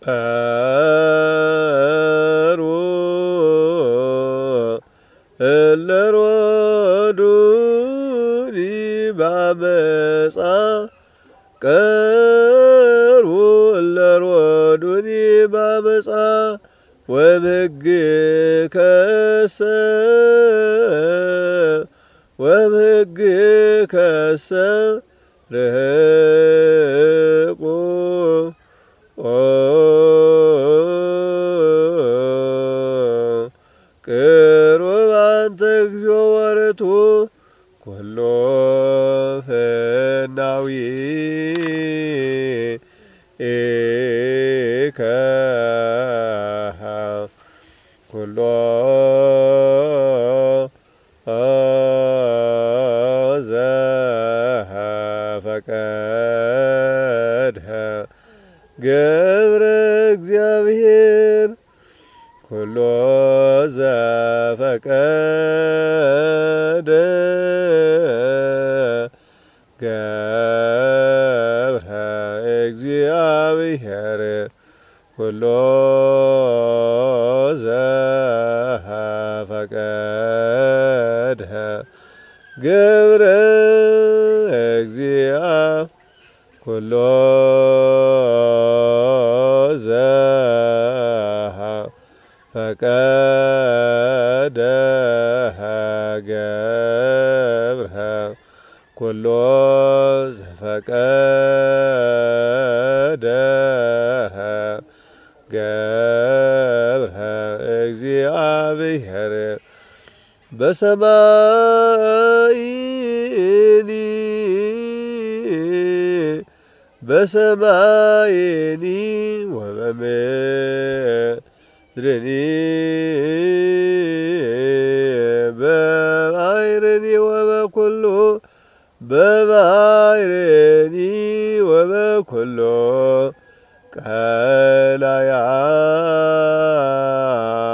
ቀሩ እለሮዱኒ ባመፃ ቀሩ እለሮዱኒ ባመፃ ወምህግከሰ ርህቁ ቅሩብ አንተ እግዚኦ ወርቱ ኩሎ ፍናዊከ ኩሎ ዘፈቀድከ ገብረ እግዚአብሔር ኩሎ ዘፈቀደ ገብረ እግዚአብሔር ኩሎ ዘፈቀደ ገብረ እግዚአብሔር ኩሎ ዘፈቀደ ገብረ ኩሎ ዘፈቀደ ገብረ እግዚአብሔር በሰማይኒ ወበምድርኒ በባሕርኒ ወበኩሉ ቀላያት